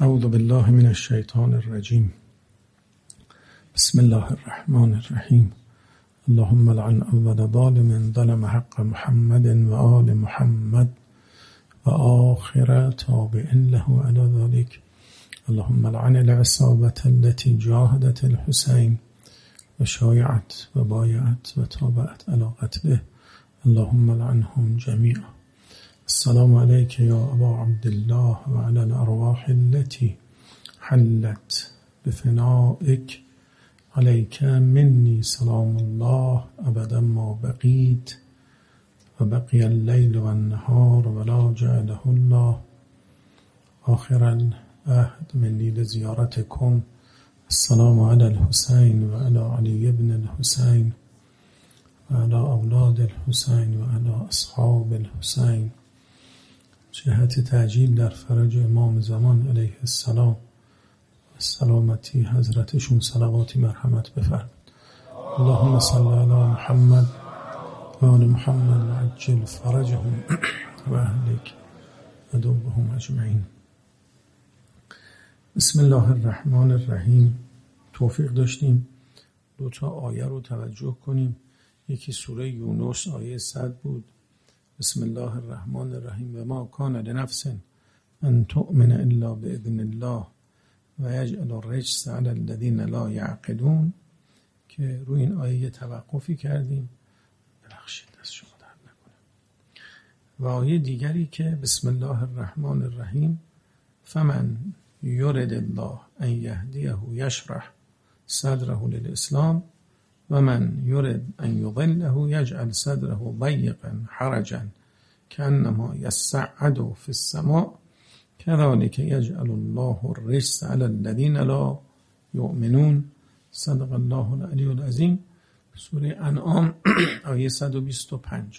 اعوذ بالله من الشیطان الرجیم. بسم الله الرحمن الرحیم. اللهم لعن اول ظالم ظلم حق محمد و آل محمد و آخر تابع له علی ذلك. اللهم لعن العصابة التي جاهدت الحسين و شایعت و بایعت و تابعت علی قتله. اللهم لعنهم جميعا. السلام عليك يا أبا عبد الله وعلى الأرواح التي حلت بفنائك. عليك مني سلام الله أبدا ما بقيت وبقي الليل والنهار ولا جعله الله آخر العهد مني لزيارتكم. السلام على الحسين وعلى علي بن الحسين وعلى أولاد الحسين وعلى أصحاب الحسين. جهت تعجیل در فرج امام زمان علیه السلام و سلامتی حضرتشون صلواتی مرحمت بفرمایید. اللهم صل علی محمد و آل محمد و عجل فرجهم و اهلک و دوبهم اجمعین. بسم الله الرحمن الرحیم. توفیق داشتیم 2 آیه رو توجه کنیم. یکی سوره یونس آیه 100 بود. بسم الله الرحمن الرحیم. و ما کان لنفس ان تؤمن الا باذن الله و یجعل الرجس علی الذین لا یعقلون، که روی این آیه توقفی کردیم. ببخشید دست شما درد نکنه. و آیه دیگری که بسم الله الرحمن الرحیم فمن یرد الله ان یهدیه یشرح صدره للاسلام و من یرد ان یضله یجعل صدره ضیقا حرجا کانما یصعد فی السماء کذلک یجعل الله الرجس علی الذین لا یؤمنون. صدق الله العلی العظیم. سوره انعام آیه 125.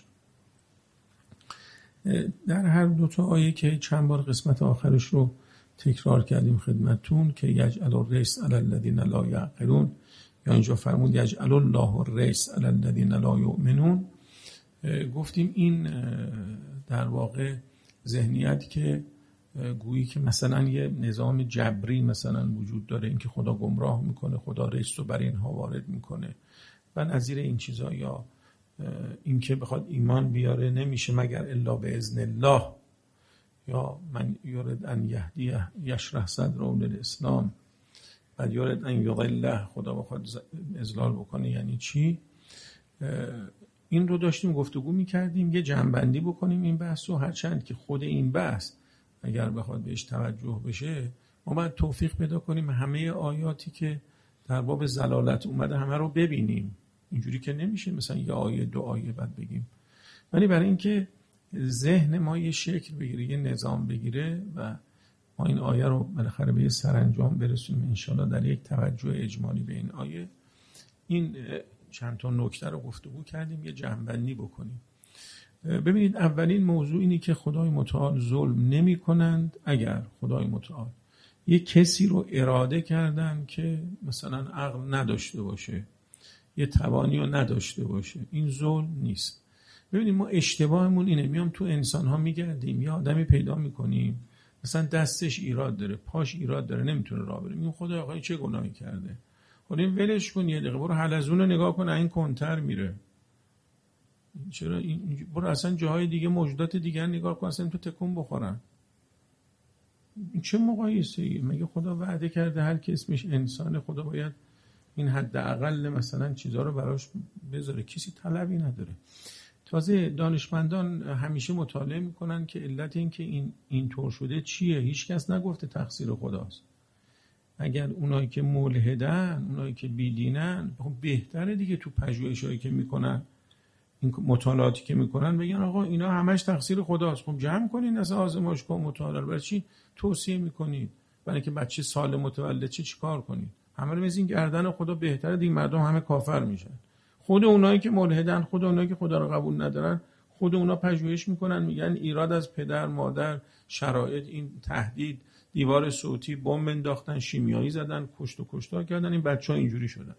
در هر 2 آیه که چند بار قسمت آخرش رو تکرار کردیم خدمتتون که یجعل الرجس علی الذین لا یعقلون، یا اینجا فرمود یجعل الله الرجس علی الذین لا یؤمنون. گفتیم این در واقع ذهنیت که گویی که مثلا یه نظام جبری مثلا وجود داره، اینکه خدا گمراه میکنه، خدا رجس رو بر اینها وارد میکنه و نظیر این چیزا، یا اینکه بخواد ایمان بیاره نمیشه مگر الا به اذن الله، یا من یرید ان یهدیه یشرح صدره للاسلام بعد یرید ان یضله، خدا بخواد اضلال بکنه یعنی چی. این رو داشتیم گفتگو میکردیم. یه جمع‌بندی بکنیم این بحث رو، هرچند که خود این بحث اگر بخواد بهش توجه بشه ما باید توفیق پیدا کنیم همه آیاتی که در باب زلالت اومده همه رو ببینیم. اینجوری که نمیشه مثلا یه آیه 2 آیه بعد بگیم، ولی برای اینکه ذهن ما یه شکل بگیره، یه نظام بگیره و ما این آیه رو بالاخره به یه سرانجام برسونیم انشالله در یک توجه اجمالی به این آیه، این چند تا نکته رو گفتگو کردیم، یه جمع‌بندی بکنیم. ببینید اولین موضوع اینی که خدای متعال ظلم نمی کنند. اگر خدای متعال یه کسی رو اراده کردن که مثلا عقل نداشته باشه، یه توانی رو نداشته باشه، این ظلم نیست. ببینید ما اشتباهمون اینه، میام تو انسان ها میگردیم یه آدمی پیدا میکنیم مثلا دستش ایراد داره، پاش ایراد داره، نمیتونه راه بره، میگیم خدا آقا چه گناهی کرده، خب این ولش کن، یه دقیقه برو حلزون رو نگاه کن این کنتر میره، چرا این برو اصلا جاهای دیگه موجودات دیگر نگاه کن اصلا تو تکون بخورن. این چه مقایسه‌ای؟ مگه خدا وعده کرده هر کی اسمش انسان خدا باید این حداقل مثلا چیزا رو براش بذاره؟ کسی طلبی نداره. تازه دانشمندان همیشه مطالعه میکنن که علت این که این طور شده چیه. هیچ کس نگفته تقصیر خداست. اگر اونایی که ملحدن، اونایی که بیدینن، بهتره دیگه تو پژوهشایی که میکنن، این مطالعاتی که میکنن بگن آقا اینا همش تقصیر خداست. خب جمع کنین از آزمایشگاه مطالعه رو، برای چی توصیه میکنید؟ برای که بچه سالم متولد چی کار کنید؟ همه رو میزین گردن خدا، بهتره دیگه مردم همه کافر میشن. خود اونایی که ملحدن، خود اونایی که خدا رو قبول ندارن، خود اونا پژوهش میکنن میگن ایراد از پدر، مادر، شرایط، این تهدید، دیوار صوتی، بمب انداختن، شیمیایی زدن، کشت و کشتار کردن، این بچه‌ها اینجوری شدن.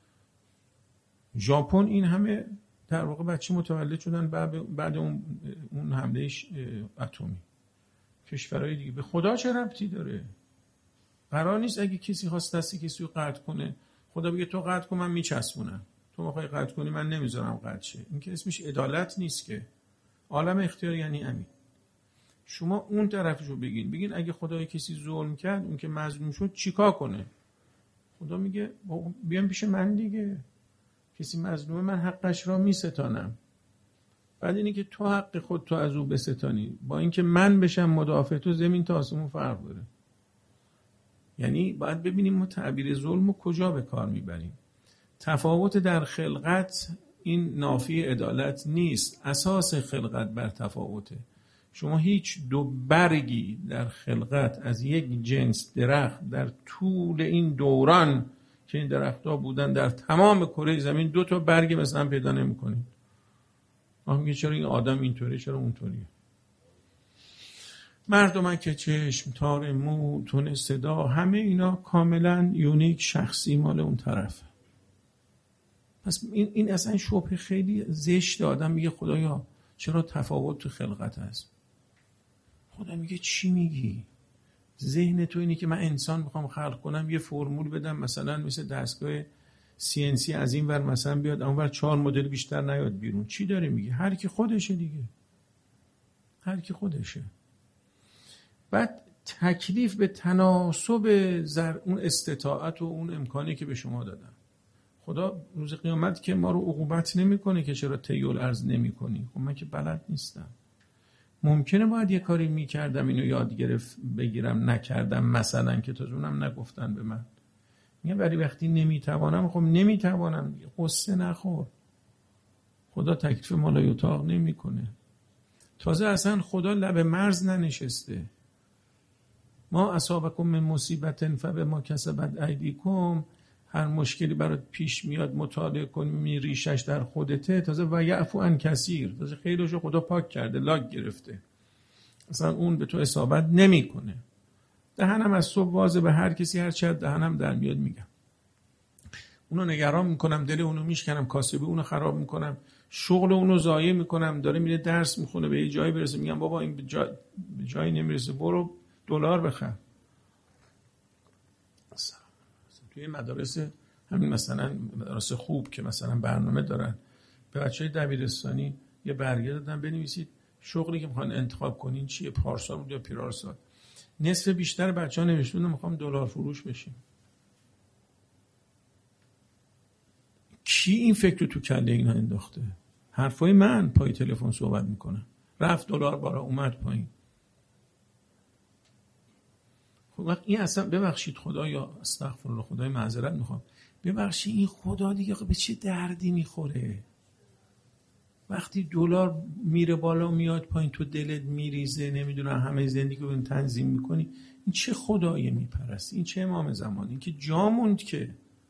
ژاپن این همه در واقع بچه متولد شدن بعد اون حمله اتمی. کشورهای دیگه به خدا چه ربطی داره؟ قرار نیست اگه کسی خواست دستی کسی رو قطع کنه خدا بگه تو قطع کن من میچسبونم، تو میخوای قطع کنی من نمیذارم قطع شه. این که اسمش عدالت نیست که. عالم اختیار یعنی همین. شما اون طرفشو بگین اگه خدای کسی ظلم کرد اون که مظلوم شد چیکار کنه؟ خدا میگه بیام پیش من دیگه، کسی مظلومه من حقش را میستانم. بعد اینی که تو حق خود تو از او بستانی با اینکه من بشم مدافع تو، زمین تا آسمون فرق داره. یعنی باید ببینیم ما تعبیر ظلم رو کجا به کار میبریم. تفاوت در خلقت این نافی عدالت نیست، اساس خلقت بر تفاوته. شما هیچ دو برگی در خلقت از یک جنس درخت در طول این دوران که این درخت‌ها بودن در تمام کره زمین 2 تا برگ مثلا پیدا نمی‌کنید. ما میگه چرا این آدم اینطوره چرا اونطوریه؟ مردمن که چشم، تار مو، تون صدا، همه اینا کاملا یونیک شخصی مال اون طرفه. پس این اصلا شبه خیلی زشت. آدم میگه خدایا چرا تفاوت تو خلقت هست؟ خدا میگه چی میگی؟ ذهن تو اینه که من انسان میخوام خلق کنم، یه فرمول بدم مثلا مثل دستگاه CNC از این ور مثلا بیاد اونور 4 مدل بیشتر نیاد بیرون. چی داره میگه؟ هر کی خودشه دیگه، هر کی خودشه. بعد تکلیف به تناسب اون استطاعت و اون امکانی که به شما دادن. خدا روز قیامت که ما رو عقوبت نمیکنه که چرا طیول ارز نمیکنی. خب من که بلد نیستم. ممکنه باید یه کاری میکردم اینو یاد بگیرم نکردم، مثلا که تا اونم نگفتن به من. میگم ولی وقتی نمیتوانم، خب نمیتوانم، قصه نخور. خدا تکلیف مالا یطاق نمیکنه. تازه اصلا خدا لب مرز ننشسته. ما اصابکم من مصیبت فبما کسبت ایدیکم، هر مشکلی برات پیش میاد مطالعه کنی ریشش در خودته. تازه و یعفو عن کثیر، تازه خیلیشو خدا پاک کرده، لاک گرفته، اصلا اون به تو اصابت نمیکنه. دهنم از صبح وازه به هر کسی هر چه دهنم در میاد میگم. اونو نگران میکنم، دل اونو میشکنم، کاسبی اونو خراب میکنم، شغل اونو ضایع میکنم، داره میره درس میخونه به یه جایی برسه میگم بابا این به جایی نمیرسه، برو دلار بخر. توی مدارس همین مثلا مدارس خوب که مثلا برنامه دارن به بچهای دبیرستانی یه برگه دادن بنویسید شغلی که میخوان انتخاب کنین چیه، پارسال بود یا پیرارسال. نصف بیشتر بچه‌ها نوشتون میخوام دلار فروش بشیم. کی این فکر رو تو کله اینا انداخته؟ حرفای من پای تلفن صحبت میکنم، رفت دلار بالا اومد پایین. خب وقت این اصلا ببخشید خدایا، استغفرالله، خدای معذرت میخوام، ببخشید این خدا دیگه به چه دردی میخوره؟ وقتی دلار میره بالا میاد پایین تو دلت میریزه، نمیدونم همه زندگی رو تنظیم میکنی، این چه خدایی میپرستی؟ این چه امام زمان؟ این که جا موند که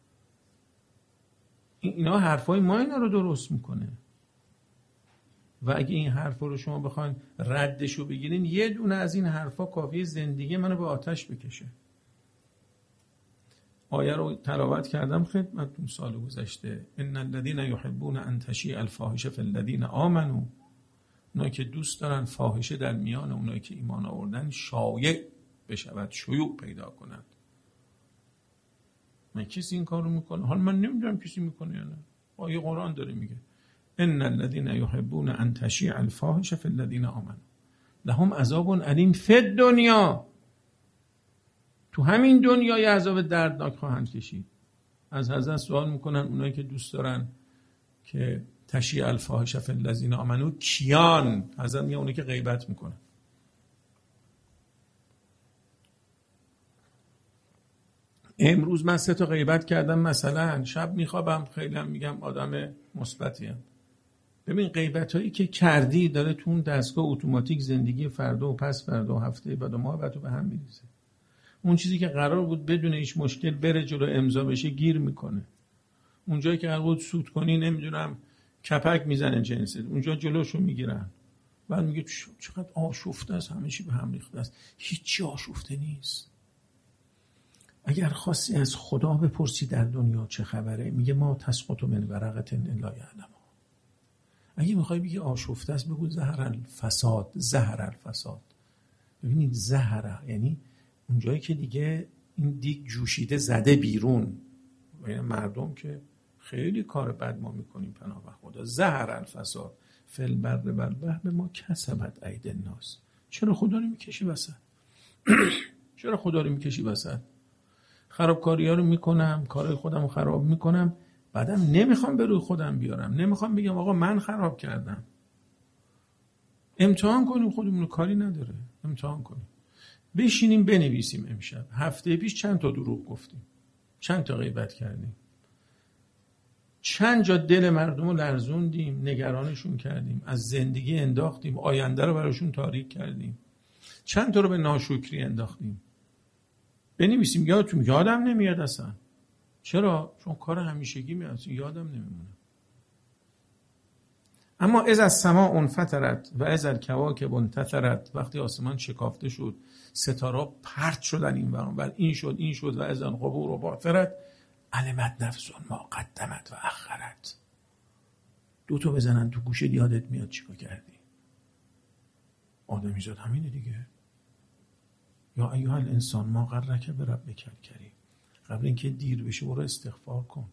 اینا حرفای ما اینا رو درست میکنه. و اگه این حرفا رو شما بخواین ردشو بگیرین، یه دونه از این حرفا کافیه زندگی منو به آتش بکشه. آیه رو تلاوت کردم خدمتتون سال گذشته، ان الذين يحبون ان تشيع الفاحشه في الذين آمنوا، اونایی که دوست دارن فاحشه در میان اونایی که ایمان آوردن شایع بشود، شیوع پیدا کنند. من کسی این کارو میکنه؟ حالا من نمیدونم کسی میکنه یا نه. آیه قرآن داره میگه ان الذين يحبون ان تشيع الفاحشه في الذين آمنوا لهم عذاب علیم فی الدنیا، تو همین دنیای عذاب دردناک خواهند کشید. از حضرت سوال میکنن اونایی که دوست دارن که تشیع الفاحشه فی الذین آمنوا کیان؟ حضرت میگه اونایی که غیبت میکنن. امروز من 3 تا غیبت کردم مثلا، شب میخوابم خیلی هم میگم آدم مثبتیم. ببین غیبت هایی که کردی داره تو اون دستگاه اتوماتیک زندگی فردا و پس فردا و هفته بعد و ماه بعد به هم میریزه. اون چیزی که قرار بود بدون هیچ مشکل بره جلو امضا بشه گیر میکنه. اون جایی که قرار بود سود کنی نمیدونم کپک میزنه جنست، اونجا جلوشو میگیرن. بعد میگه چقدر آشفته است، همه چی به هم ریخته است. هیچی آشفته نیست. اگر خواستی از خدا بپرسی در دنیا چه خبره، میگه ما تسقط من ورقة الا یعلمها. اگه میخوای بگی آشفته است بگو زهر الفساد. ببینید زهره یعنی اون جایی که دیگه این دیگ جوشیده زده بیرون. این مردم که خیلی کار بد ما میکنیم پناه خدا. ظهر الفساد فی البر والبحر ما کسبت ایدی الناس. چرا خدا رو میکشی وسط؟ چرا خدا رو میکشی وسط؟ خرابکاری ها رو میکنم، کارهای خودم رو خراب میکنم، بعدم نمیخوام به روی خودم بیارم، نمیخوام بگم آقا من خراب کردم. امتحان کنیم خودمون رو، کاری نداره. امتحان کنیم، بشینیم بنویسیم. امشب هفته پیش چند تا دروغ گفتیم، چند تا غیبت کردیم، چند جا دل مردم رو لرزوندیم، نگرانشون کردیم، از زندگی انداختیم، آینده رو براشون تاریک کردیم، چند تا رو به ناشکری انداختیم. بنویسیم. یادم نمیاد اصلا. چرا؟ چون کار همیشگی میاد، یادم نمیمونه. اما اذا السماء انفطرت و اذا الکواکب انتثرت، وقتی آسمان شکافته شد، ستاره پرت شدن این ور اون ور، این شد و اذا القبور بعثرت علمت نفس ما قدمت و اخرت. 2 تا بزنن تو گوشت یادت میاد چیکار کردی. آدمیزاد همینه دیگه. یا ایها الانسان ما غرک بربک الکریم. قبل اینکه دیر بشه برو استغفار کن.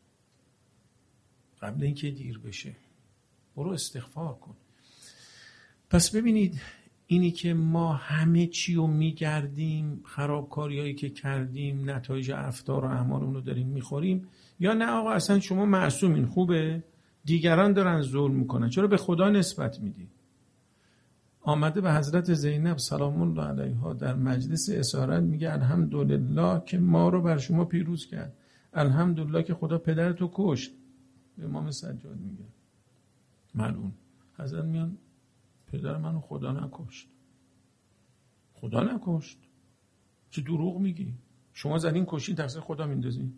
قبل اینکه دیر بشه برو استغفار کن. پس ببینید، اینی که ما همه چی رو میگردیم، خرابکاریایی که کردیم، نتایج رفتار و اعمالمون رو داریم میخوریم، یا نه آقا اصلا شما معصومین، خوبه، دیگران دارن ظلم میکنن، چرا به خدا نسبت میدی؟ آمده به حضرت زینب سلام الله علیها در مجلس اسارت میگه الحمدلله که ما رو بر شما پیروز کرد، الحمدلله که خدا پدرتو کشت. به امام سجاد میگه ملعون. حضرت میان پدر منو خدا نکشت. خدا نکشت. چه دروغ میگی؟ شما زدین کشین تقصیر خدا میندازین؟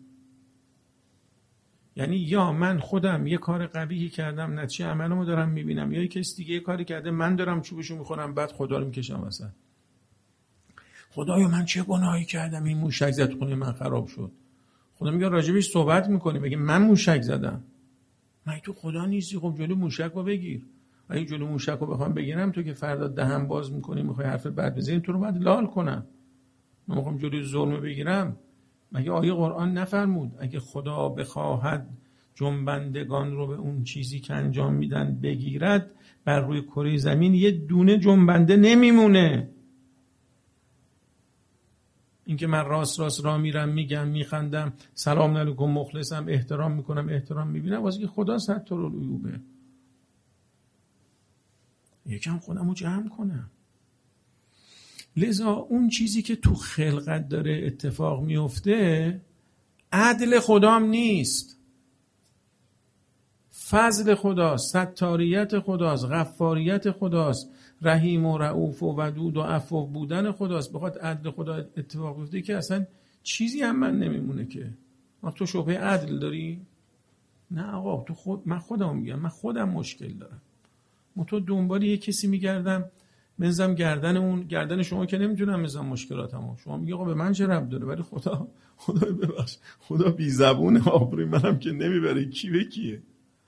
یعنی یا من خودم یه کار قبیحی کردم، نتیجه عملمو دارم میبینم، یا کسی دیگه یه کاری کرده من دارم چوبشو میخورم، بعد خدا رو میکشم وسط. خدایا من چه گناهی کردم این موشک زد خونه من خراب شد؟ خدا میگه راجبش صحبت میکنی، بگی من موشک زدم. من تو خدا نیستی، خب جلو موشک رو بگیر. اگه جلو موشک رو بخوام بگیرم، تو که فردا دهن باز میکنی میخوای حرف بد بزنی، تو رو باید لال کنم. من میخوام جلوی ظلم بگیرم. مگه آیه قرآن نفرمود اگه خدا بخواهد جنبندگان رو به اون چیزی که انجام میدن بگیرد، بر روی کره زمین یه دونه جنبنده نمیمونه؟ اینکه من راست راه میرم، میگم، میخندم، سلام علیکم، مخلصم، احترام میکنم، احترام میبینم، واسه که خدا ستر العیوبه. یکم خودم رو جمع کنم. لذا اون چیزی که تو خلقت داره اتفاق میفته عدل خدام نیست، فضل خداست، ستاریت خداست، غفاریت خداست، رحیم و رؤوف و ودود و عفو بودن خداست. بخواد عدل خدا اتفاق بیفته که اصلا چیزی هم من نمیمونه. که تو شبهه عدل داری؟ نه آقا، من خودم میگم، من خودم مشکل دارم. من تو دنبال یه کسی میگردم بنزم گردن شما که نمیتونم بزنم مشکلاتمو. شما میگه آقا به من چه ربط داره؟ ولی خدا ببخش، خدا بی زبونه، آبروی منم که نمیبره، کی به کیه؟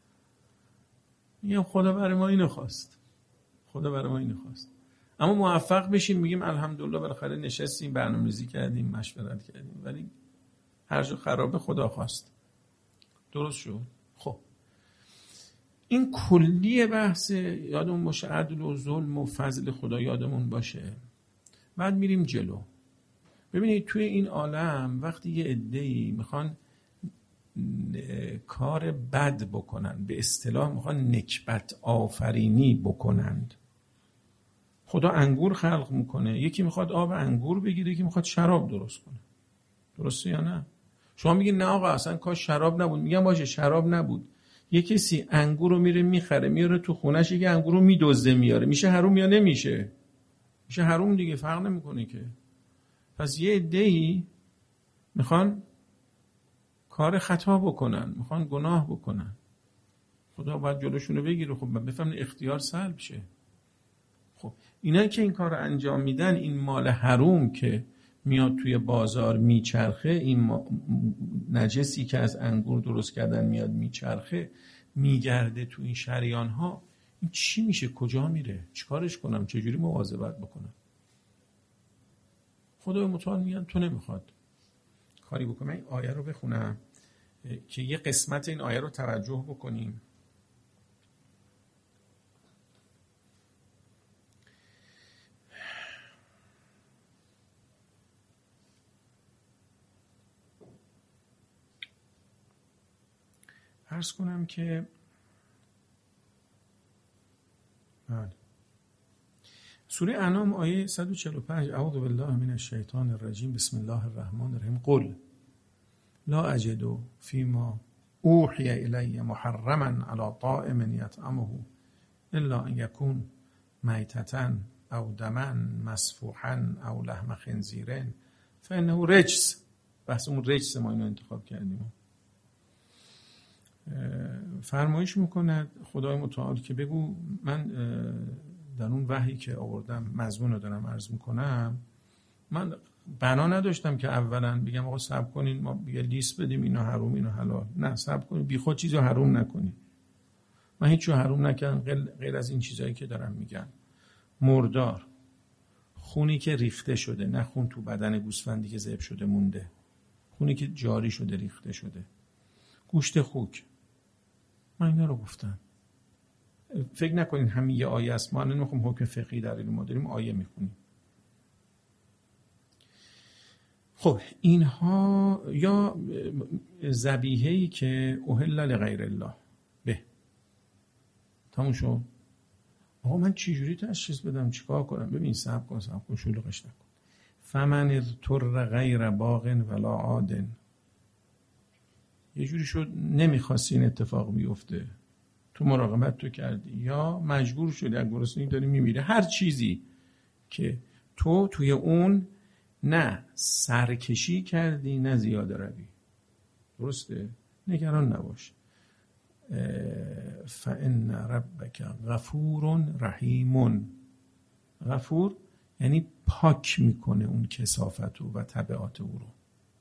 میگم خدا برای ما اینو خواست، خدا برای ما اینو خواست. اما موفق بشیم میگیم الحمدلله بالاخره نشستیم، برنامه‌ریزی کردیم، مشورت کردیم، ولی هر جا خرابه خدا خواست. درست شد؟ خب این کلی بحث یادمون باشه، عدل و ظلم و فضل خدا یادمون باشه. بعد میریم جلو. ببینید توی این عالم وقتی یه عده‌ای میخوان کار بد بکنن، به اصطلاح میخوان نکبت آفرینی بکنند، خدا انگور خلق میکنه، یکی میخواد آب انگور بگیره، یکی میخواد شراب درست کنه. درسته یا نه؟ شما میگید نه آقا اصلا کاش شراب نبود. میگم باشه شراب نبود، یه کسی انگور رو میره میخره میاره تو خونش، یکی انگور رو میدزده میاره، میشه حروم یا نمیشه؟ میشه حروم دیگه، فرق نمیکنه که. پس یه عده‌ای میخوان کار خطا بکنن، میخوان گناه بکنن، خدا باید جلوشونو بگیره. خب بفهمن اختیار سلب شه. خب اینا که این کار رو انجام میدن، این مال حروم که میاد توی بازار میچرخه، این نجسی که از انگور درست کردن میاد میچرخه، میگرده تو این شریان ها، این چی میشه؟ کجا میره؟ چیکارش کنم؟ چجوری مواظبت بکنم؟ خدای متعال میگن تو نمیخواد، کاری بکنم. من این آیه رو بخونم که یه قسمت این آیه رو توجه بکنیم. عرض کنم که سوره انعام آیه 145 اعوذ بالله من الشیطان الرجیم بسم الله الرحمن الرحیم قل لا اجد فيما اوحی الی محرما علی طاعم یطعمه الا ان یکون میتة او دما مسفوحا او لحم خنزیر فانه رجس. بحث اون رجس ما اینو انتخاب کردیم. فرمایش میکند خدای متعال که بگو من در اون وحی که آوردم مضمون رو دارم عرض میکنم، من بنا نداشتم که اولا بگم آقا صبر کنین ما یه لیست بدیم اینا حروم اینا حلال. نه، صبر کنین، بی خود چیزو حروم نکنین. من هیچو حروم نکردم غیر از این چیزایی که دارم میگم. مردار، خونی که ریخته شده، نه خون تو بدن گوسفندی که ذبح شده مونده، خونی که جاری شده ریخته شده، گوشت خوک، من اینا رو گفتم. فکر نکنین همین یه آیه است. ما نمیخوام حکم فقهی در این ما داریم آیه میخونیم. خب اینها یا ذبیحه‌ای که اهل لغیر الله به تموم شد. آقا من چی جوری تشخیص بدم چیکار کنم؟ ببین صبر کن شلوغش نکن. فمن اضطر غیر باغ ولا عاد. یه جوری شد نمیخواستی این اتفاق بیفته، تو مراقبت تو کردی یا مجبور شدی از گرسنگی داری میمیری، هر چیزی که تو توی اون نه سرکشی کردی نه زیاده روی، درسته؟ نگران نباش. فإن ربک غفور رحیم. غفور یعنی پاک میکنه اون کثافت و تبعات او رو.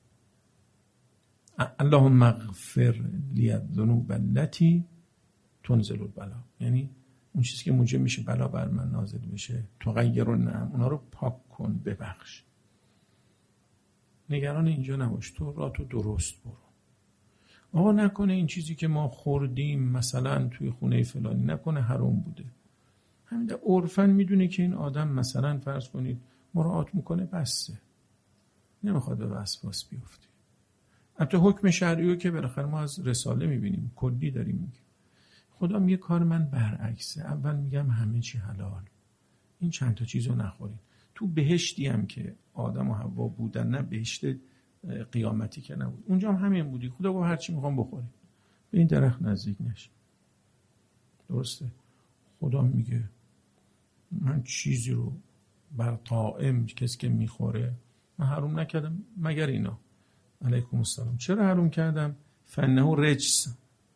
اللهم اغفر لی الذنوب التي تنزل البلا، یعنی اون چیزی که موجب میشه بلا بر من نازل بشه، تغیر النعم، اونا رو پاک کن، ببخش. نگران اینجا نباش، تو راه تو درست برو. آقا نکنه این چیزی که ما خوردیم مثلا توی خونه فلانی نکنه حرام بوده. همین در عرفن میدونه که این آدم مثلا فرض کنید مراعات میکنه، بسه، نمیخواد به وسواس بیفته. البته حکم شرعی رو که بالاخره ما از رساله میبینیم کلی داریم میگیم. خدا میگه کار من برعکسه. اول میگم همه چی حلال، این چند تا چیزو نخورین. تو بهشتی هم که آدم و حوا بودن، نه بهشت قیامتی که نبود، اونجا هم همین بودی. خدا گفت هر چی میخوام بخورین، به این درخت نزدیک نشین. درسته؟ خدا میگه من چیزی رو بر طاعم کسی که میخوره من حرام نکردم مگر اینا. علیکم السلام. چرا حرام کردم؟ فنه رجس،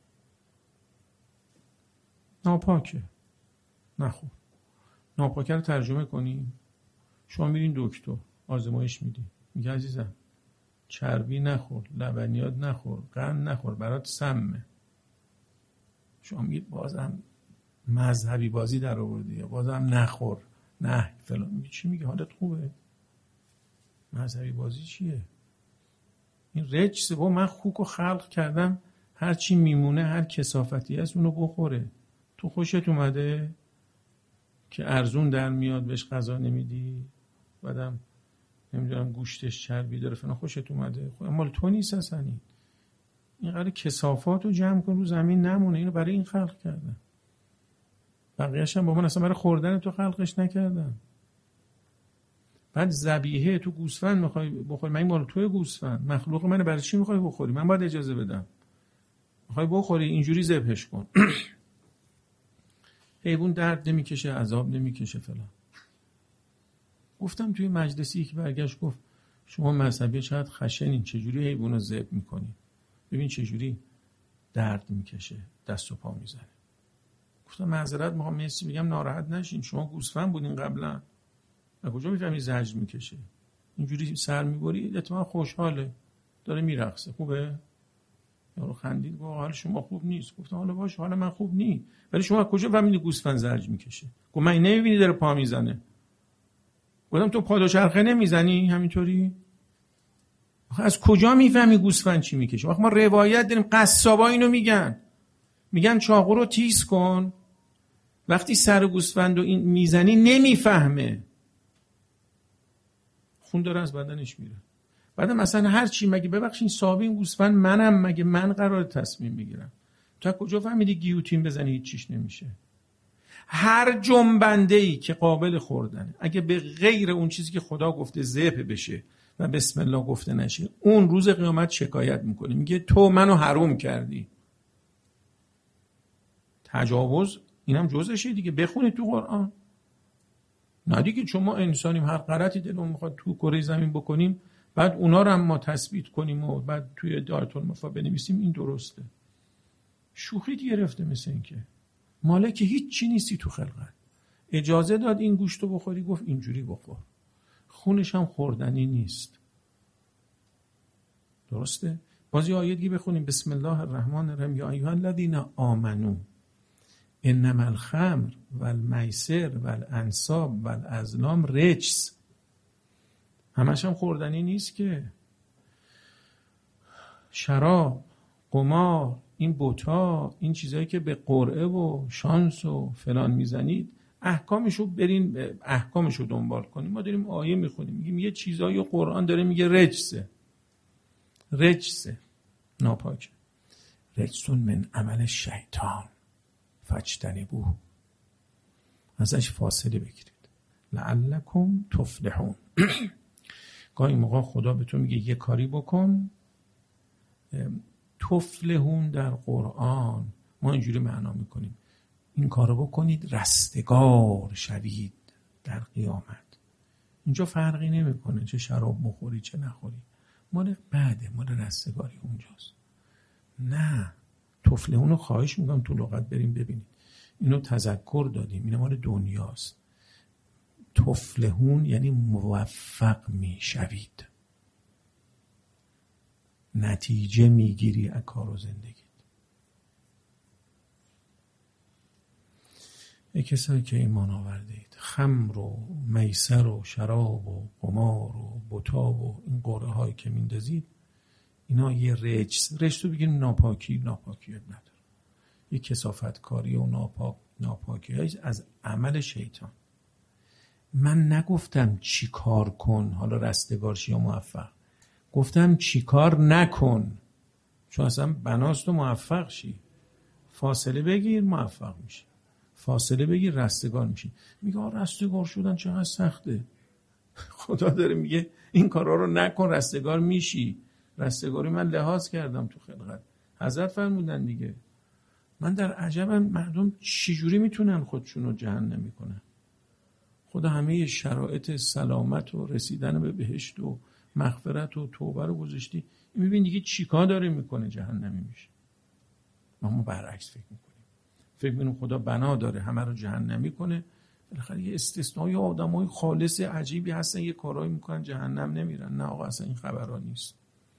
ناپاکه، نخور. ناپاکه رو ترجمه کنیم. شما میرین دکتر آزمایش میدی، میگه عزیزم چربی نخور، لبنیات نخور، قند نخور، برات سمه. شما میگید بازم مذهبی بازی در آوردی، بازم نخور، نه فلان. میگه چی میگه؟ حالت خوبه؟ مذهبی بازی چیه؟ این رجس. با من خوک و خلق کردم، هر چی میمونه هر کثافتی هست اونو بخوره. تو خوشت اومده که ارزون در میاد بهش غذا نمیدی، بعدم نمیدونم گوشتش چربی داره فلان، خوشت اومده؟ خب مال تو نیست اصلا. این قراره کثافات رو جمع کن رو زمین نمونه. اینو برای این خلق کردن. بقیه‌اش هم با من اصلا برای خوردن تو خلقش نکردم. بعد ذبیحه تو گوسفند میخوای بخوری، من این مال توی گوسفند مخلوق منه، برای چی میخوای بخوری؟ من باید اجازه بدم. میخوای بخوری اینجوری ذبحش کن. حیوان درد نمیکشه، عذاب نمیکشه فلان. گفتم توی مجلسی که برگشت گفت شما مذهبی چقدر خشنین، چجوری حیوان رو ذبح میکنین؟ ببین چجوری درد میکشه، دست و پا میزنه. گفتم معذرت میخوام، مرسی، میگم ناراحت نشین، شما گوسفند بودین قبلا، از کجا میفهمی زجر میکشه؟ اینجوری سر میبری اتفاقا خوشحاله، داره میرقصه، خوبه؟ یارو خندید گفت حال شما خوب نیست. گفتم حالا باشه، حال من خوب نیست، ولی شما از کجا فهمیدی گوسفند زجر میکشه؟ گفت من نمیبینی داره پا میزنه. گفتم تو پا دوچرخه نمیزنی همینطوری؟ از کجا میفهمی گوسفند چی میکشه؟ وقتی ما روایت داریم، قصابا اینو میگن چاقو رو تیز کن، وقتی سر گوسفند رو این میزنی نمیفهمه، خون داره از بدنش میره. بعد مثلا هر چی مگه ببخشید صاحب این گوسفند منم، مگه من قرار تصمیم بگیرم؟ تو کجا فهمیدی گیوتین بزنی هیچ چیش نمیشه؟ هر جنبنده‌ای که قابل خوردنه اگه به غیر اون چیزی که خدا گفته ذبح بشه و بسم الله گفته نشه، اون روز قیامت شکایت میکنه، میگه تو منو حرام کردی. تجاوز اینم جزشه دیگه، بخونید تو قرآن. نه دیگه چون ما انسانیم هر غلطی دلمون میخواد تو کره زمین بکنیم، بعد اونا رو هم ما تثبیت کنیم و بعد توی دایره المفا بنویسیم، این درسته. شوخی گرفته مثل این که مالک هیچ چی نیستی تو خلقت. اجازه داد این گوشتو بخوری، گفت اینجوری بخور، خونش هم خوردنی نیست. درسته؟ باز یه آیه دیگه بخونیم، بسم الله الرحمن الرحیم، یا ایها الذین آمنو انما الخمر والمیسر والانصاب والازلام رجس. همش هم خوردنی نیست که. شراب، قمار، این بوتا، این چیزایی که به قرعه و شانس و فلان میزنید، احکامشو برین احکامشو دنبال کنیم. ما داریم آیه میخونیم، میگیم یه چیزایی قرآن داره میگه رجسه ناپاکه. رجسون من عمل شیطان فاجتنبوه، ازش فاصله بگیرید لعلکم تفلحون. گاهی موقع خدا به تو میگه یه کاری بکن، تفلحون در قرآن ما اینجوری معنا میکنیم این کارو بکنید رستگار شوید در قیامت. اینجا فرقی نمیکنه چه شراب بخوری چه نخوری، مال بعده، مال رستگاری اونجاست. نه، تفلحون رو خواهش میکنم تو لغت بریم ببینید، اینو تذکر دادیم، این مال دنیاست. تفلحون یعنی موفق میشوید، نتیجه میگیری از کار و زندگیت. ای کسایی که ایمان آورده اید، خمر و میسر و شراب و قمار و بتا و این قرعه هایی که میندازید، اینا یه رجس رو بگیم ناپاکیت نداره، یه کثافت کاری و ناپاکی از عمل شیطان. من نگفتم چی کار کن حالا رستگار شی یا موفق، گفتم چی کار نکن، چون اصلا بناست و موفق شی. فاصله بگیر موفق میشی، فاصله بگیر رستگار میشی. میگه رستگار شدن چقدر سخته. خدا داره میگه این کارا رو نکن رستگار میشی. رستگاری من لحاظ کردم تو خلقت. حضرت فرمودن دیگه. من در عجبم مردم چجوری میتونن خودشونو جهنمی کنن. خدا همه شرایط سلامت و رسیدن به بهشت و مغفرت و توبه رو گذاشتی، میبین دیگه چیکار داره میکنه جهنمی میشه. ما برعکس فکر میکنیم، فکر میکنیم خدا بنا داره همه رو جهنمی کنه. بالاخره یه استثنایی آدمای خالص عجیبی هستن یه کارایی میکنن جهنم نمیرن. نه آقا اصلا این خبرها نیست.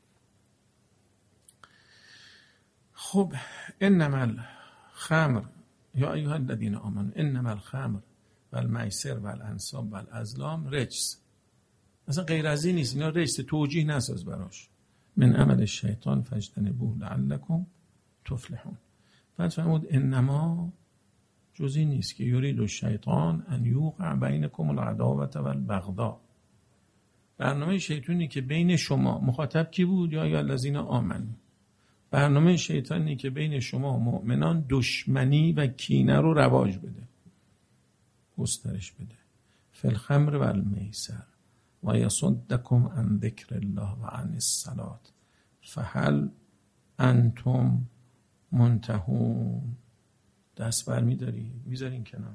خب انما الخمر یا ایها الذین آمنوا انما الخمر والمیسر والانصاب والازلام رجس. اصلا غیر از این نیست، اینا رجس، توجیه نساز براش. من عمل الشیطان فاجتنبوه لعلکم تفلحون. بعد فرمود انما جزئی نیست که یرید الشیطان ان یوقع بینکم العداوة والبغضاء. برنامه شیطانی که بین شما، مخاطب کی بود؟ یا ایها الذین آمنوا. برنامه شیطانی که بین شما مؤمنان دشمنی و کینه رو رواج بده، گسترش بده. فی الخمر و المیسر و یصدکم عن ذکر الله و عن الصلاة فهل انتم منتهون. دست بر میذارین کنار.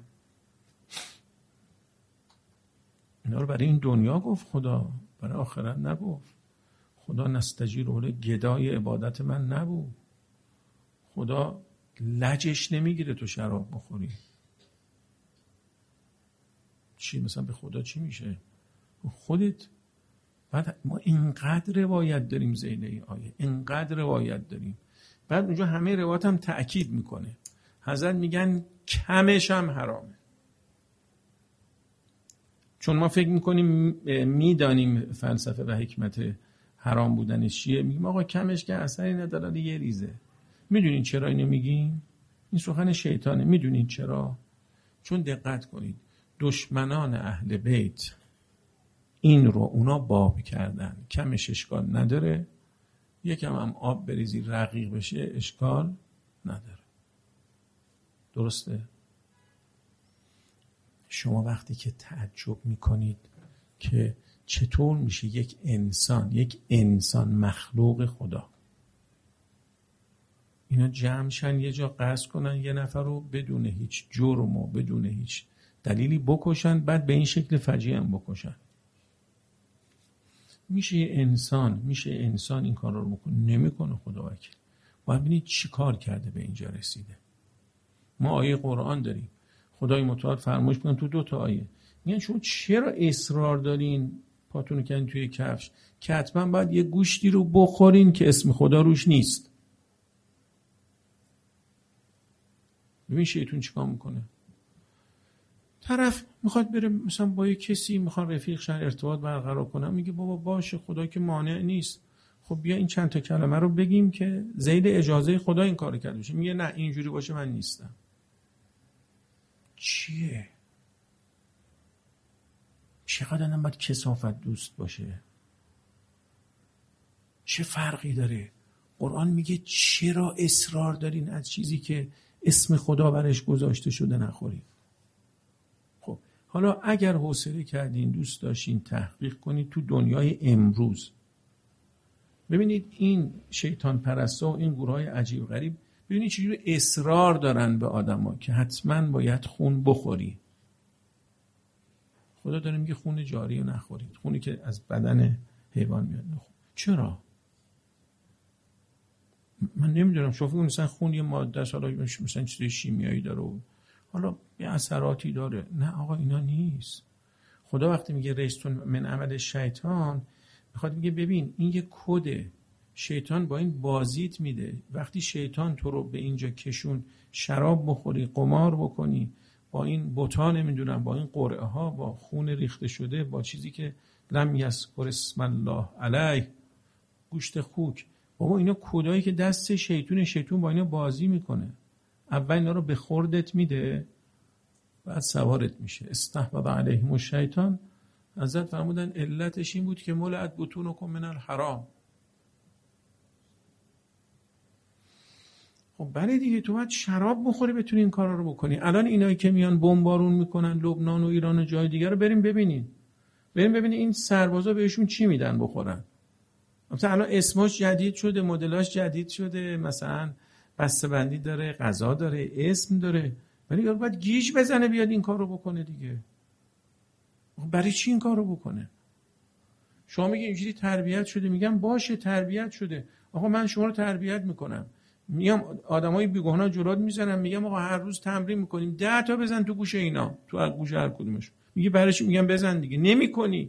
اینا رو برای این دنیا گفت خدا، برای آخرت نگفت. خدا نستجیر اوله گدای عبادت من نبود. خدا لجش نمیگیره تو شراب بخوری. چی مثلا به خدا چی میشه؟ خودت. بعد ما اینقدر روایت داریم ذیل این آیه، اینقدر روایت داریم. بعد اونجا همه روایت هم تأکید میکنه. حضرت میگن کمش هم حرامه. چون ما فکر میکنیم میدانیم فلسفه و حکمت حرام بودنش چیه؟ میگیم آقا کمش که اثری نداره، یه ریزه. میدونین چرا اینو میگیم؟ این سخن شیطانه. میدونین چرا؟ چون دقت کنید دشمنان اهل بیت این رو اونا باب کردن، کمش اشکال نداره، یکم هم آب بریزی رقیق بشه اشکال نداره. درسته؟ شما وقتی که تعجب میکنید که چطور میشه یک انسان مخلوق خدا اینا جمعشن یه جا قصد کنن یه نفر رو بدون هیچ جرم و بدون هیچ دلیلی بکشن، بعد به این شکل فجیع هم بکشن. میشه انسان این کار رو بکنه؟ نمیکنه. خدا وکیل. باید ببینید چی کار کرده به اینجا رسیده. ما آیه قرآن داریم، خدای متعال فرمایش میکنه تو 2 آیه، میگن شما چرا اصرار دارین پاتون کردین توی کفش که حتما باید یه گوشتی رو بخورین که اسم خدا روش نیست. ببین شیطون چیکار میکنه. طرف میخواد بره مثلا با یه کسی میخواد رفیق شن ارتباط برقرار کنه، میگه بابا باشه خدا که مانع نیست، خب بیا این چند تا کلمه رو بگیم که زید اجازه خدا این کارو کرده باشه. میگه نه اینجوری باشه من نیستم. چیه؟ چقدر آدم باید کثافت دوست باشه؟ چه فرقی داره؟ قرآن میگه چرا اصرار دارین از چیزی که اسم خدا برش گذاشته شده نخورید؟ خب حالا اگر حوصله کردین دوست داشتین تحقیق کنید تو دنیای امروز، ببینید این شیطان پرستا و این گروهای عجیب غریب ببینید چجوری اصرار دارن به آدما که حتما باید خون بخوری. خدا داره میگه خون جاری رو نخورید، خونی که از بدن حیوان میاد نخورید. چرا؟ من نمیدونم. شما فکر مثلا خون یه ماده است، حالا مثلا چیز شیمیایی داره و حالا یه اثراتی داره. نه آقا اینا نیست. خدا وقتی میگه رجتون من عمل شیطان، میخواد میگه ببین این یه کده، شیطان با این بازیت میده. وقتی شیطان تو رو به اینجا کشون شراب بخوری، قمار بکنی، با این بتا نمیدونم، با این قرعه ها، با خون ریخته شده، با چیزی که لم یذکر اسم الله علیه، گوشت خوک، بابا اینا کدایی که دست شیطون با اینا بازی میکنه. اول اینا رو به خوردت میده، بعد سوارت میشه. استحوذ علیهم الشیطان، حضرت فرمودن علتش این بود که ملئت بطونکم من الحرام. خب بله دیگه، تو باید شراب بخوری بتونی این کارا رو بکنی. الان اینایی که میان بمبارون میکنن لبنان و ایران و جای دیگر رو بریم ببینین این سربازا بهشون چی میدن بخورن. مثلا الان اسمش جدید شده، مدلاش جدید شده، مثلا بسته‌بندی داره، غذا داره، اسم داره، ولی یارو باید گیج بزنه بیاد این کارو بکنه دیگه. برای چی این کارو بکنه؟ شما میگی اینجوری تربیت شده. میگم باشه تربیت شده. آقا من شما رو تربیت میکنم، میام آدمای بیگناه جلوت میزنم، میگم آقا هر روز تمرین میکنیم 10 تا بزن تو گوش اینا، تو گوش هر کدومش. میگه برای چی؟ میگم بزن دیگه. نمیکنی.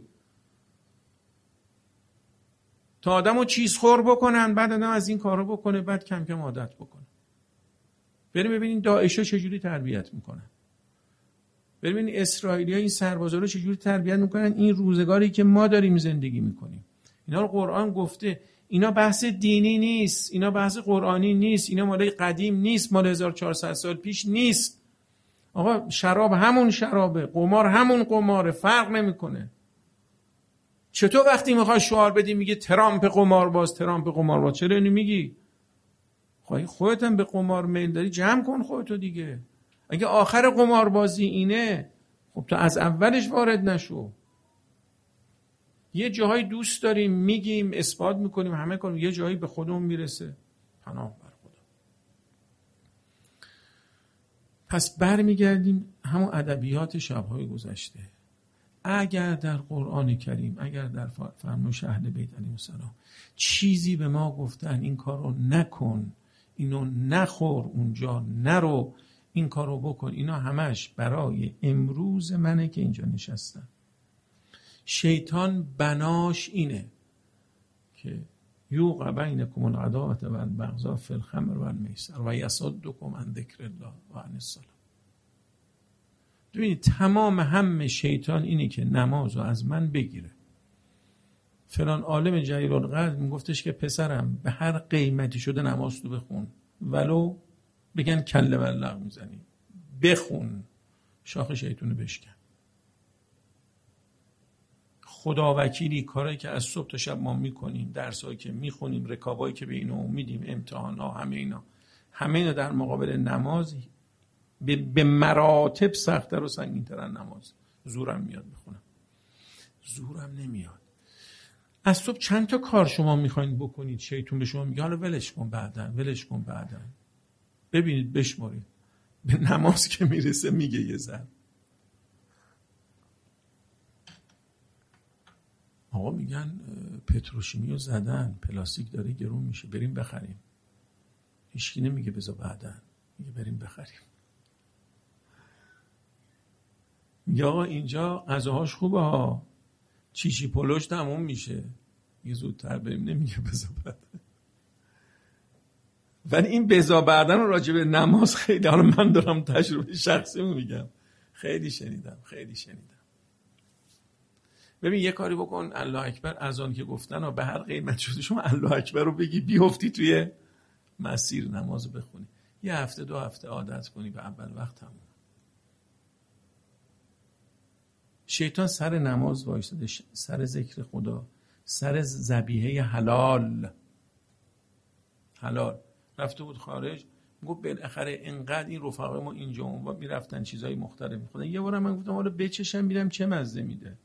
تا آدمو چیز خور بکنن، بعد آدم از این کارو بکنه، بعد کم کم عادت بکنه. بریم ببینین داعشا چجوری تربیت میکنن. بریم ببینین اسرائیلی‌ها این سربازا رو چجوری تربیت میکنن. این روزگاری که ما داریم زندگی میکنیم، اینا رو قرآن گفته. اینا بحث دینی نیست، اینا بحث قرآنی نیست، اینا مال قدیم نیست، مال 1400 سال پیش نیست. آقا شراب همون شرابه، قمار همون قماره، فرق نمیکنه. چطور وقتی میخوای شعار بدی میگه ترامپ قمارباز، ترامپ قمارباز؟ چرا اینو میگی؟ خودت هم به قمار میل داری، جمع کن خودتو دیگه. اگه آخر قماربازی اینه، خب تو از اولش وارد نشو. یه جاهای دوست داریم میگیم، اثبات میکنیم، همه کنیم، یه جایی به خودمون میرسه. پناه بر خدا. پس برمیگردیم همون ادبیات شبهای گذشته. اگر در قرآن کریم، اگر در فرمایش اهل بیت علیهم السلام چیزی به ما گفتن این کارو نکن، اینو نخور، اونجا نرو، این کارو بکن، اینا همش برای امروز منه که اینجا نشستم. شیطان بناش اینه که یوقع بینکم العداوة والبغضاء فی الخمر والمیسر و یصدکم عن ذکر الله و عن الصلاة. ببینید تمام هم شیطان اینه که نمازو از من بگیره، فلان عالم جلیل القدر میگفتش که پسرم به هر قیمتی شده نماز تو بخون، ولو بگن کله بلق میزنی بخون، شاخ شیطونو بشکن. خدا وکیلی کارایی که از صبح تا شب ما میکنیم، درسایی که میخونیم، رکابایی که به اینا امیدیم، امتحانا، همه اینا در مقابل نماز به مراتب سخت‌تر و سنگین‌تر از نماز. زورم میاد بخونم، زورم نمیاد. از صبح چند تا کار شما میخواین بکنید، شیطون به شما میگه حالا ولش کن بعداً. ببینید بشمارید، به نماز که میرسه میگه یه زن آقا میگن پتروشیمیو زدن، پلاستیک داره گرون میشه، بریم بخریم. هیچکی نمیگه بذار بعداً، میگه بریم بخریم. میگه آقا اینجا غذاهاش خوبه ها، چیچی پلوش تموم میشه، یه زودتر بریم، نمیگه بذار بعداً. ولی این بذار بعداً رو راجع به نماز خیلی، حالا من دارم تجربه شخصی میگم، خیلی شنیدم. ببین یه کاری بکن، الله اکبر اذان که گفتن و به هر قیمت شده شما الله اکبر رو بگی، بیفتی توی مسیر نماز بخونی، یه هفته 2 هفته عادت کنی، به اول وقت تموم. شیطان سر نماز وایساده، سر ذکر خدا، سر ذبیحه حلال رفته بود خارج، میگفت بالاخره انقدر این رفقا ما اینجا اونجا میرفتن چیزای مختلف میخوردن، یه بارم من گفتم حالا بچشم ببینم چه مزه میده.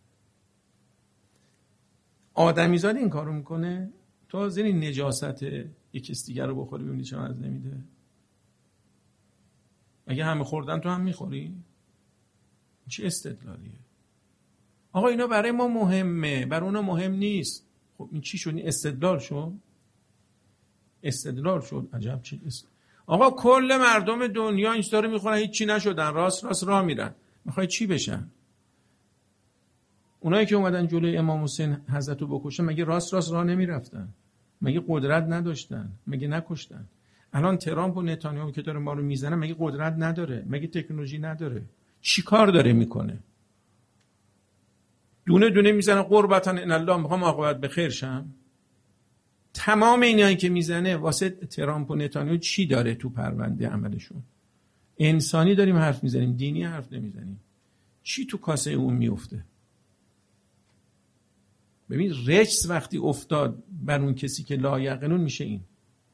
آدمیزاد این کارو میکنه، تو حاضر این نجاست یکیست دیگر رو بخوری ببینی چه مزه میده؟ اگه همه خوردن تو هم میخوری؟ چه استدلالیه؟ آقا اینا برای ما مهمه، برای اونا مهم نیست. خب این چی شد؟ این استدلال شد. عجب چی آقا کل مردم دنیا این رو میخورن، هیچ چی نشدن، راست راه میرن، میخوای چی بشن؟ اونایی که اومدن جلوی امام حسین حضرت رو بکشن، مگه راست راه نمیرفتن؟ مگه قدرت نداشتن؟ مگه نکشتن؟ الان ترامپ و نتانیاهو که داره ما رو میزنه، مگه قدرت نداره؟ مگه تکنولوژی نداره؟ چی کار داره میکنه؟ دونه دونه میزنه قربتن ان الله، میخوام عاقبت به خیر شم. تمام اینایی که میزنه واسه ترامپ و نتانیاهو چی داره تو پرونده عملشون؟ انسانی داریم حرف میزنیم، دینی حرف نمیزنیم. چی تو کاسه اون میفته؟ ببین رجس وقتی افتاد بر اون کسی که لا یعقلون، میشه این.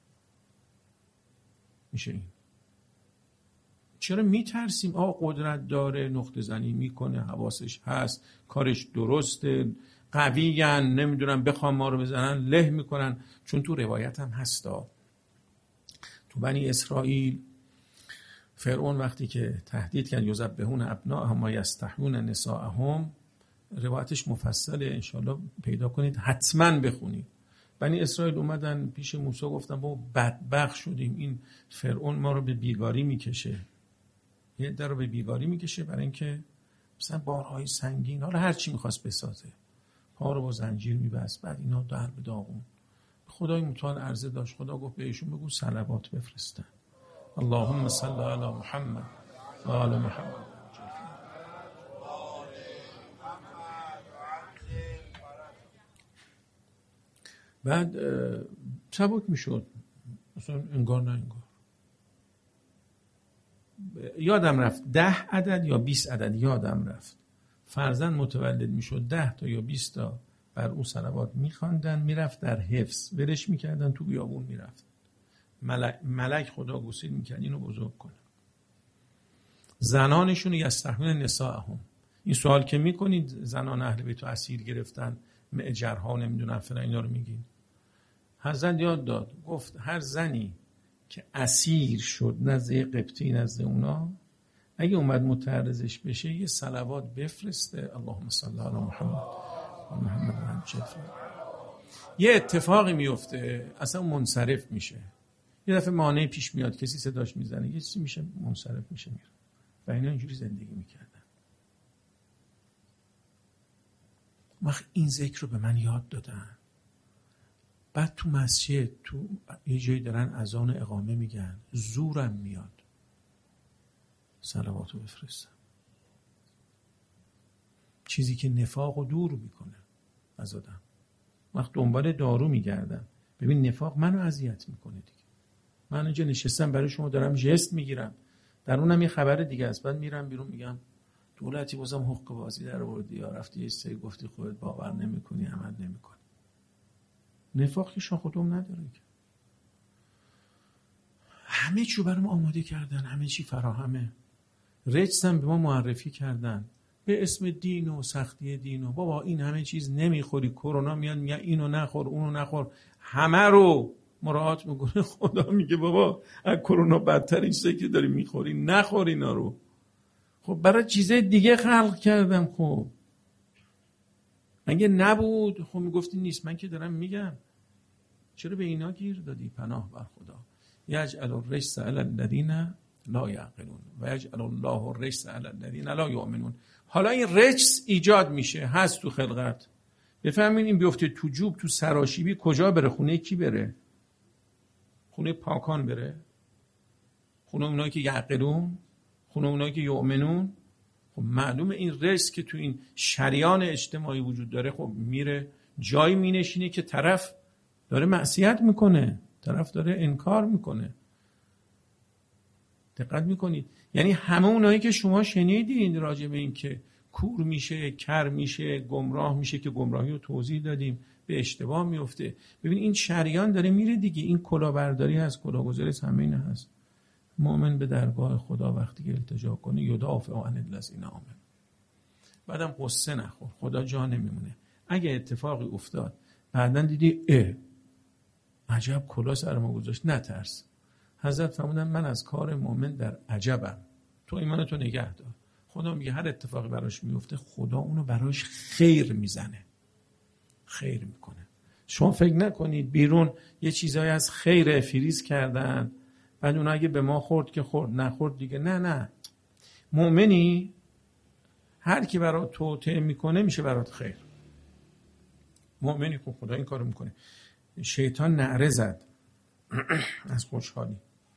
چرا میترسیم؟ قدرت داره، نقطه زنی میکنه، حواسش هست، کارش درسته، قویین، نمیدونم بخوام ما رو بزنن له میکنن. چون تو روایت هم هستا، تو بنی اسرائیل فرعون وقتی که تهدید کرد یذبحون ابناءهم و یستحیون نساءهم، روایتش مفصله، انشالله پیدا کنید حتما بخونید. بنی اسرائیل اومدن پیش موسی گفتن بابا بدبخت شدیم، این فرعون ما رو به بیگاری میکشه، یه در رو به بیگاری میکشه، برای اینکه مثلا بارهای سنگین، حالا هر چی میخواست بسازه، پا رو با زنجیر میبست، بعد اینا در به داغون. خدای متعال عرضه داشت، خدا گفت بهشون بگو صلوات بفرستن، اللهم صل علی محمد و آل محمد. بعد سبک میشد، مثلا انگار نه انگار. یادم رفت 10 عدد یا 20 عدد یادم رفت، فرزند متولد میشد 10 تا یا 20 تا بر او صلوات میخواندن، میرفت در حفظ، ولش میکردن تو بیابون میرفت، ملک خدا گسیل میکرد اینو بزرگ کنه. زنانشون یستحیون نساءهم، این سوال که میکنید زنان اهل بیت رو اسیر گرفتن، معجرها نمیدونن فلان، اینا رو میگین. حضرت یاد داد، گفت هر زنی که اسیر شد نزد قبطی، نزد اونا، اگه اومد متعرضش بشه یه صلوات بفرسته، اللهم صل علی محمد و محمد یه اتفاقی میفته، اصلا منصرف میشه. یه دفعه مانعی پیش میاد، کسی صداش میزنه، یه چیزی میشه، منصرف میشه میره. و اینا اینجوری زندگی میکردن. وقت این ذکر رو به من یاد دادن. بعد تو مسجد، تو یه جایی دارن اذان اقامه میگن، زورم میاد صلواتو بفرستم. چیزی که نفاق رو دور میکنه از آدم. وقت دنبال دارو میگردم. ببین نفاق منو اذیت میکنه دیگه. من اینجا نشستم برای شما دارم ژست میگیرم، در اونم یه خبر دیگه است. بعد میرم بیرون میگم دولتی بازم حق بازی در آوردی یا رفتی یه سری گفتی خودت باور نمیکنی، عمل نمیکنی. نفاقی شاه خودم نداره که. همه چی برام آماده کردن، همه چی فراهمه. رجس هم به ما معرفی کردن به اسم دین و سختی دین و بابا این همه چیز نمیخوری، کرونا میاد میگه اینو نخور اونو نخور، همه رو مراعات میکنه. خدا میگه بابا از کرونا بدتر این چیزایی که داری میخوری نخور اینا رو. خب برای چیزای دیگه خلق کردم. خب مگه نبود؟ خب میگفتی نیست. من که دارم میگم چرا به اینا گیر دادی؟ پناه بر خدا. یجعل الرجس علی الذین لا یعقلون و یجعل الله الرجس علی الذین لا یؤمنون. حالا این رجس ایجاد میشه، هست تو خلقت. بفهمین این بیفته تو جوب، تو سراشیبی، کجا بره؟ خونه کی بره؟ خونه پاکان بره؟ خونه اونایی که یعقلون؟ خونه اونایی که یؤمنون؟ خب معلومه این رجس که تو این شریان اجتماعی وجود داره، خب میره جایی مینشینه که طرف داره معصیت میکنه، طرف داره انکار میکنه. دقت میکنید؟ یعنی همه اونایی که شما شنیدین راجع به این که کور میشه، کر میشه، گمراه میشه، که گمراهی رو توضیح دادیم، به اشتباه میفته. ببین این شریان داره میره دیگه. این کلاهبرداری هست، کلاهگذاری همه اینا هست. مؤمن به درگاه خدا وقتی که التجا کنه یدافع عن الذین آمنوا. بعدم قصه نخور، خدا جا نمیمونه. اگه اتفاقی افتاد بعدن دیدی عجب کلاه سر ما گذاشت، نترس. حضرت فرمودن من از کار مؤمن در عجبم، تو ایمانتو نگه دار. خدا میگه هر اتفاقی براش میفته خدا اونو براش خیر میزنه، خیر میکنه. شما فکر نکنید بیرون یه چیزایی از خیر فریز کردن بعد اون اگه به ما خورد که خورد، نخورد دیگه. نه مؤمنی هر کی برات توطئه میکنه میشه برات خیر. مؤمنی که خدا این کارو میکنه. شیطان نعره زد از خوشحالی.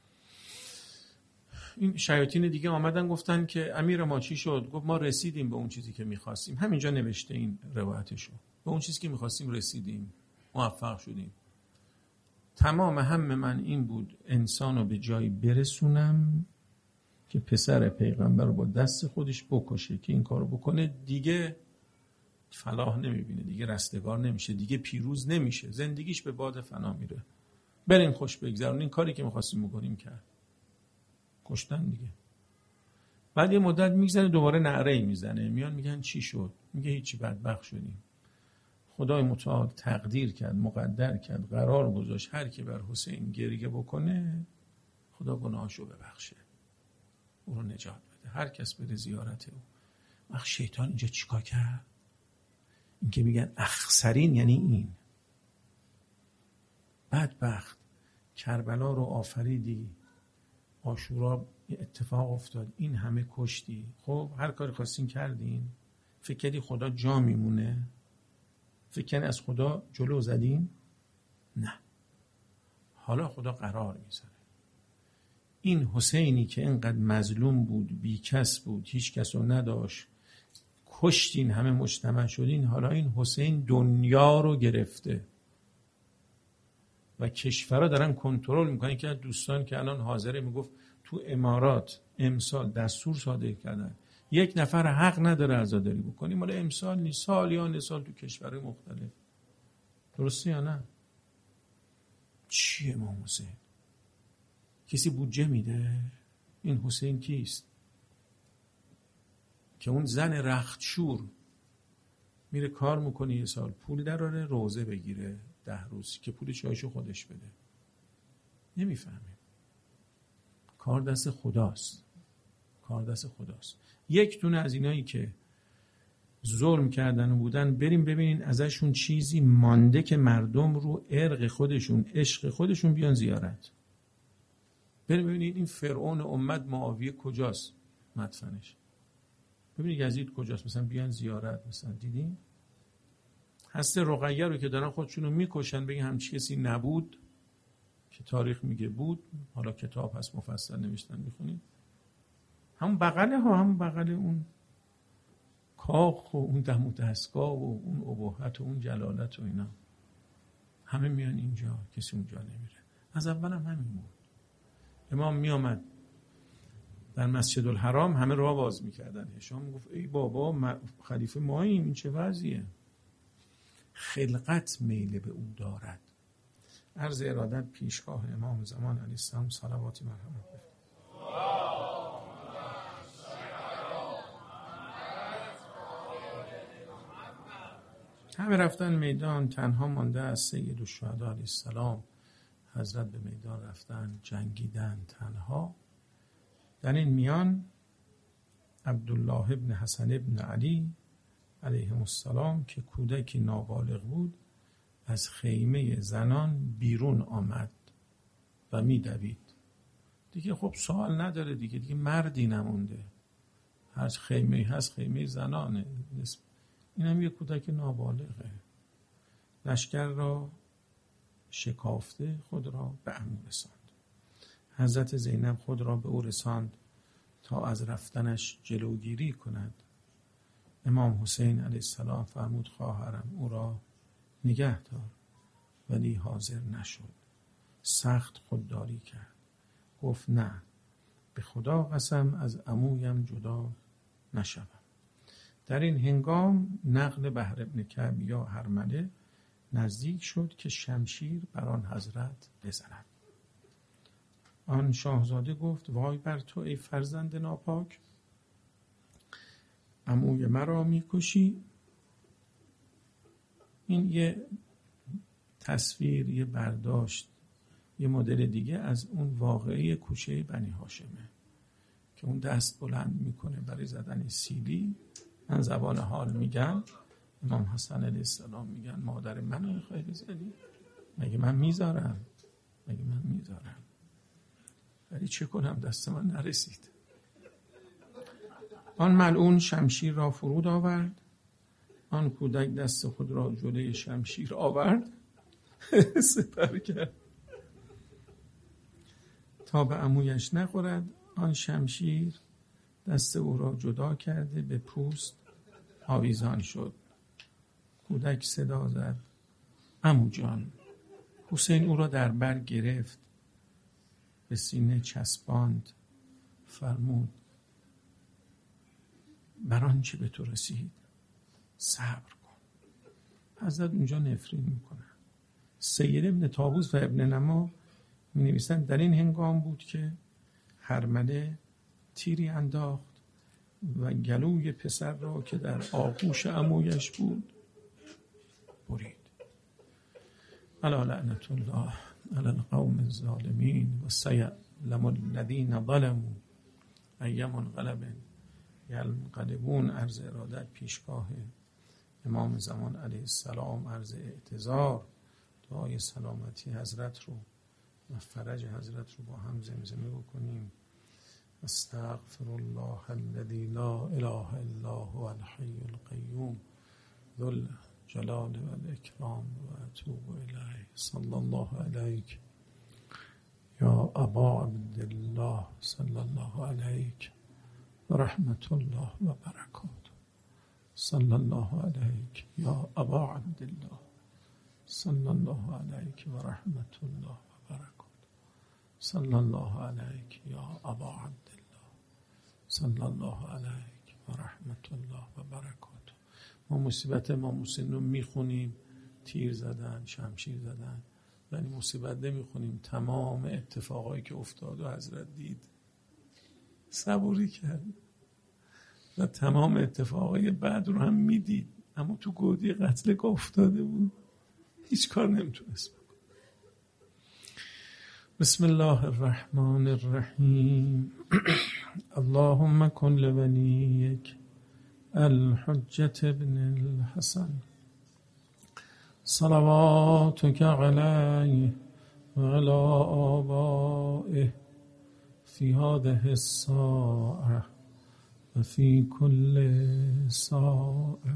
این شیاطین دیگه آمدن گفتن که امیر ما چی شد؟ گفت ما رسیدیم به اون چیزی که میخواستیم. همینجا نوشته این روایتشو، به اون چیزی که میخواستیم رسیدیم، موفق شدیم. تمام همه من این بود انسانو به جایی برسونم که پسر پیغمبر رو با دست خودش بکشه، که این کارو بکنه دیگه فلاح نمیبینه، دیگه رستگار نمیشه، دیگه پیروز نمیشه، زندگیش به باد فنا میره. بریم خوش بگذرون. این کاری که میخواستیم بکنیم کرد، کشتن دیگه. بعد یه مدت میگذره دوباره نعره میزنه، میان میگن چی شد؟ میگه هیچی، بدبخت شدیم. خدای متعال تقدیر کرد، مقدر کرد، قرار گذاشت هر کی بر حسین گریه بکنه خدا گناهاشو ببخشه، او رو نجات بده، هر کس بره زیارت او. وقت شیطان اینجا چیکار کرد؟ این که میگن اخسرین یعنی این بدبخت. کربلا رو آفریدی، عاشورا اتفاق افتاد، این همه کشتی، خب هر کاری خواستین کردین، فکر کردی خدا جا میمونه؟ فکر کنی از خدا جلو زدین؟ نه. حالا خدا قرار میذاره. این حسینی که اینقدر مظلوم بود، بی کس بود، هیچ کس رو نداشت، کشتین، همه مجتمع شدین، حالا این حسین دنیا رو گرفته و کشورها دارن کنترل میکنن. که دوستان که الان حاضره میگفت تو امارات امسال دستور صادر کردن یک نفر حق نداره عزاداری بکنی. مال امسال نیست، سالیان سال تو کشورهای مختلف. درسته یا نه؟ چیه امام حسین؟ کسی بودجه میده؟ این حسین کیست؟ که اون زن رختشور میره کار میکنه یه سال، پول دراره روزه بگیره 10 روز که پول چایشو خودش بده. نمیفهمیم. کار دست خداست، کار دست خداست. یک دونه از اینایی که ظلم کردن و بودن بریم ببینین ازشون چیزی مانده که مردم رو عرق خودشون، عشق خودشون بیان زیارت. بریم ببینین این فرعون امت معاویه کجاست مدفنش، ببینید یزید کجاست، مثلا بیان زیارت. مثلا دیدین هست رقیه رو که دارن خودشونو میکشن، بگین همچی کسی نبود که تاریخ میگه بود. حالا کتاب هست مفصل نوشتن، میخونید. همون بغل اون کاخ و اون دم و دستگاه و اون ابهت و اون جلالت و اینا. همه میان اینجا، کسی اونجا نمیره. از اول هم همین بود. امام میامد در مسجد الحرام، همه راه باز میکردن. هشام گفت ای بابا خلیفه ماییم، این چه وضعیه؟ خلقت میل به او دارد. عرض ارادت پیشگاه امام زمان علیه السلام، صلواتی مرحمت بفرمایید. همه رفتن میدان، تنها مانده از سید الشهدا علیه السلام. حضرت به میدان رفتن، جنگیدن تنها. در این میان عبدالله ابن حسن ابن علی علیه السلام که کودکی نابالغ بود، از خیمه زنان بیرون آمد و میدوید. دیگه خب سوال نداره، دیگه مردی نمونده. هر خیمه هست خیمه زنانه. اینم یه کودک نابالغه. لشکر را شکافته خود را به عمو رساند. حضرت زینب خود را به او رساند تا از رفتنش جلوگیری کند. امام حسین علیه السلام فرمود خواهرم او را نگه دار، ولی حاضر نشد. سخت خودداری کرد. گفت نه، به خدا قسم از عمویم جدا نشوم. در این هنگام نقل بحر ابن کعب یا هرمله نزدیک شد که شمشیر بر آن حضرت بزند. آن شاهزاده گفت وای بر تو ای فرزند ناپاک، عموی مرا میکشی. این یه تصویر، یه برداشت، یه مدل دیگه از اون واقعه کوچه بنی هاشمه که اون دست بلند میکنه برای زدن سیلی. من زبان حال میگم، امام حسن علیه السلام میگن مادر منو میخوای بزنی؟ مگه من میذارم؟ ولی چه کنم، دست من نرسید. آن ملعون شمشیر را فرود آورد. آن کودک دست خود را جلوی شمشیر آورد سپر کرد تا به عمویش نخورد. آن شمشیر دست او را جدا کرده به پوست آویزان شد. کودک صدا زد عمو جان. حسین او را در بر گرفت، به سینه چسباند، فرمود بر آنچه به تو رسید صبر کن. حضرت اونجا نفرین میکنه. سید ابن طاووس و ابن نما می نویسند در این هنگام بود که هرمله تیری انداخت و گلوی پسر را که در آغوش عمویش بود برید. الا لعنت الله علی القوم الظالمین و سیعلم الذین ظلموا ای منقلب ینقلبون. عرض ارادت پیشگاه امام زمان علیه السلام، عرض اعتذار، دعای سلامتی حضرت رو و فرج حضرت رو با هم زمزمه بکنیم. استغفر الله الذي لا اله الا هو الحي القيوم ذو الجلال والاكرام و اتوب الیه. صلی الله علیک یا ابا عبدالله، صلی الله علیک و رحمت الله و برکاته. صلی الله علیک یا ابا عبدالله، صلی الله علیک و رحمت الله و برکاته. صلی الله علیک یا ابا عبدالله، صلی الله علیک و رحمت الله و برکاته. ما مصیبت امام حسین رو میخونیم، تیر زدن، شمشیر زدن، ولی مصیبت نمیخونیم تمام اتفاقایی که افتاد و حضرت دید، صبوری کرد و تمام اتفاقای بعد رو هم میدید، اما تو گودی قتل که افتاده بود هیچ کار نمیتونست بکن. بسم الله الرحمن الرحیم. اللهم کن لولیک الحجة ابن الحسن صلواتك علیه و علی آبائه فی هذه الساعة و فی کل ساعة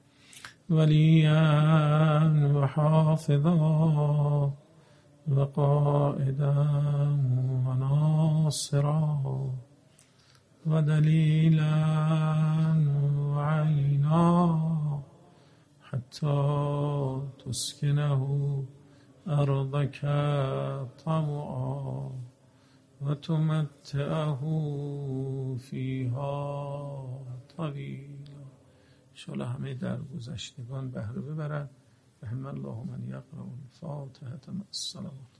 ولیا و حافظا و قائدا و ناصرا و دلیلا و عینا حتی تسکنه أرضك طوعا وتمتعه فيها طویلا. انشاءالله همه در گذشتگان بهره ببرند. رحم الله من یقرأ الفاتحة مع الصلوات.